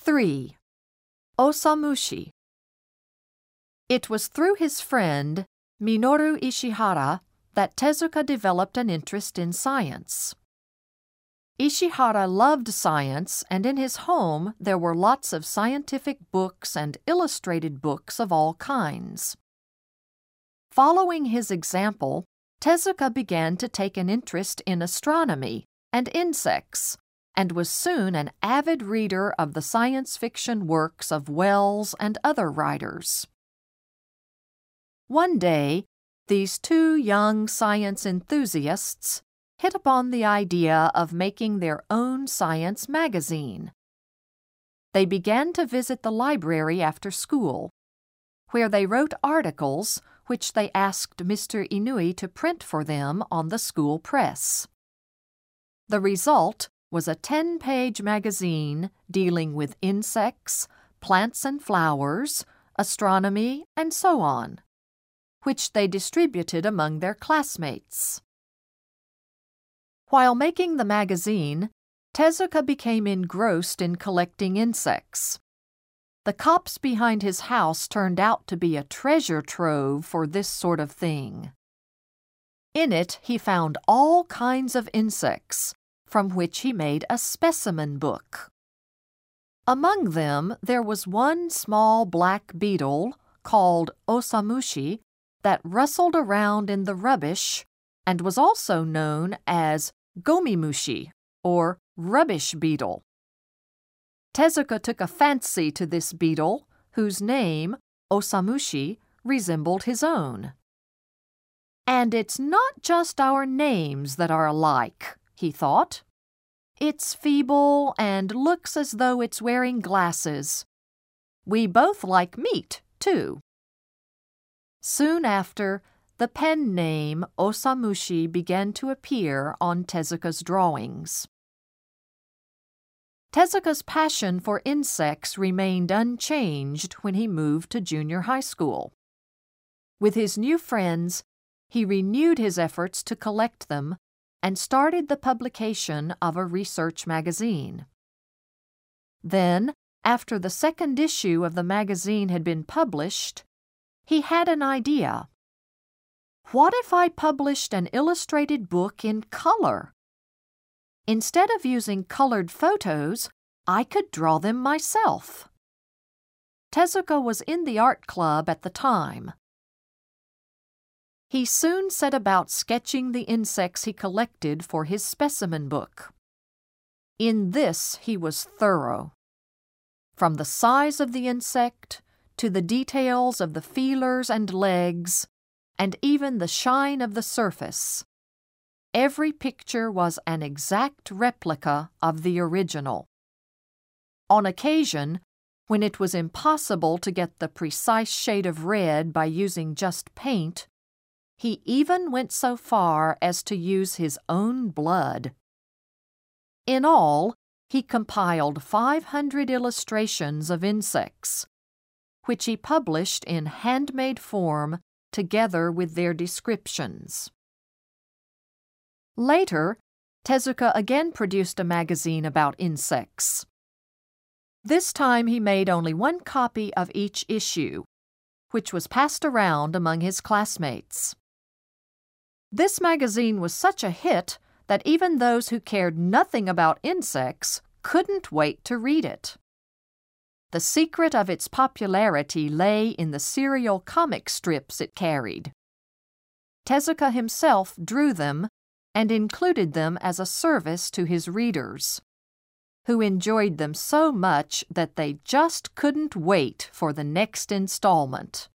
3. Osamushi. It was through his friend, Minoru Ishihara, that Tezuka developed an interest in science. Ishihara loved science, and in his home there were lots of scientific books and illustrated books of all kinds. Following his example, Tezuka began to take an interest in astronomy and insects, and was soon an avid reader of the science fiction works of Wells and other writers. One day, these two young science enthusiasts hit upon the idea of making their own science magazine. They began to visit the library after school, where they wrote articles which they asked Mr. Inui to print for them on the school press. The result was a 10-page magazine dealing with insects, plants and flowers, astronomy, and so on, which they distributed among their classmates. While making the magazine, Tezuka became engrossed in collecting insects. The copse behind his house turned out to be a treasure trove for this sort of thing. In it he found all kinds of insects, from which he made a specimen book. Among them there was one small black beetle, called Osamushi, that rustled around in the rubbish and was also known as Gomimushi, or rubbish beetle. Tezuka took a fancy to this beetle, whose name, Osamushi, resembled his own. "And it's not just our names that are alike," he thought. "It's feeble and looks as though it's wearing glasses. We both like meat, too." Soon after, the pen name Osamushi began to appear on Tezuka's drawings. Tezuka's passion for insects remained unchanged when he moved to junior high school. With his new friends, he renewed his efforts to collect them and started the publication of a research magazine. Then, after the second issue of the magazine had been published, he had an idea. What if I published an illustrated book in color? Instead of using colored photos, I could draw them myself. Tezuka was in the art club at the time. He soon set about sketching the insects he collected for his specimen book. In this he was thorough. From the size of the insect to the details of the feelers and legs, and even the shine of the surface, every picture was an exact replica of the original. On occasion, when it was impossible to get the precise shade of red by using just paint, he even went so far as to use his own blood. In all, he compiled 500 illustrations of insects, which he published in handmade form together with their descriptions. Later, Tezuka again produced a magazine about insects. This time he made only one copy of each issue, which was passed around among his classmates. This magazine was such a hit that even those who cared nothing about insects couldn't wait to read it. The secret of its popularity lay in the serial comic strips it carried. Tezuka himself drew them and included them as a service to his readers, who enjoyed them so much that they just couldn't wait for the next installment.